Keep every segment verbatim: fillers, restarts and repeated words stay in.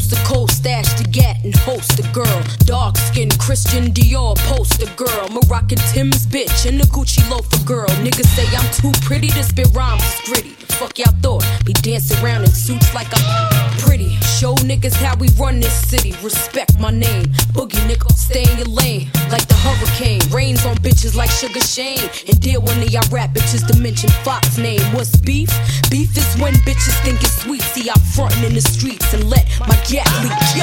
Coast to coast, stash the gat and host a girl. Dark skin, Christian Dior, poster girl. Moroccan Tim's bitch and a Gucci loafer girl. Niggas say I'm too pretty to spit rhymes, it's gritty. The fuck y'all thought? Be dancing around in suits like I'm pretty. Show niggas how we run this city. Respect my name. Boogie nigga, stay in your lane. Like the hurricane. Rains on bitches like Sugar Shane. And deal one of y'all rap bitches to mention Fox name. What's beef? Beef is when bitches think it's sweet. See, I'm frontin' in the streets and let my gat leak. Yo!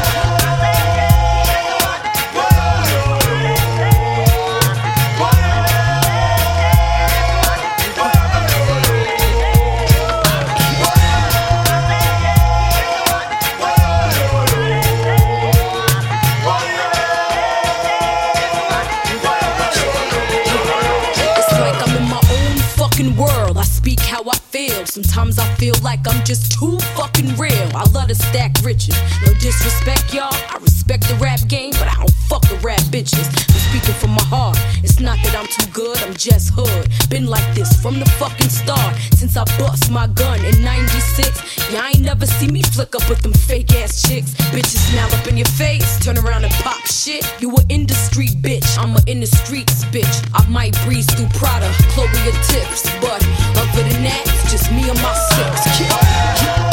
World, I speak how I feel. Sometimes I feel like I'm just too fucking real. I love to stack riches. No disrespect, y'all. I respect the rap game, but I don't fuck with rap bitches. I'm speaking from my heart. It's not that I'm too good, I'm just hood. Been like this from the fucking start. Since I bust my gun in ninety-six. Y'all ain't never see me flick up with them fake ass chicks. Bitches smile up in your face, turn around and pop shit. You a industry bitch, I'm a in the streets bitch. I might breeze through Prada, Chloe or Tips, but other than that, it's just me and my six. Kill, kill.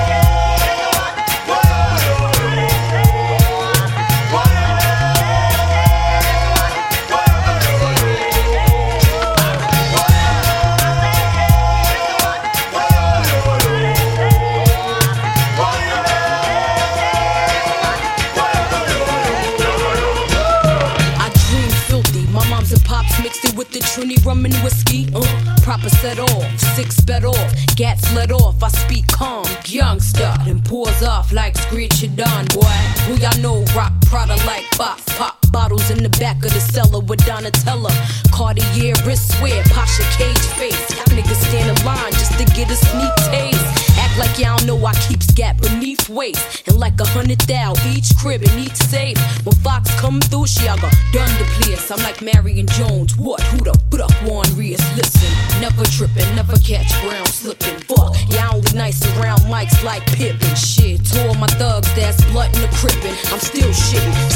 With the Trini rum and whiskey, uh, proper set off, six bet off, gats let off. I speak calm, youngster, then pours off like screech it done, boy. Who y'all know rock Prada like box, pop bottles in the back of the cellar with Donatella, Cartier wristwear, Pasha cage face. Y'all niggas stand in line just to get a sneak taste. Act like y'all know I keep scat beneath waist, and like a hundred thou each crib and each safe. When Fox come through, she I got done the place. I'm like Marion Jones, what? Who the put up Juan Rios? Listen, never trippin', never catch brown slippin'. Fuck, y'all only nice around mics like Pippin. Shit, to all my thugs that's blood in the crippin'. I'm still shittin'.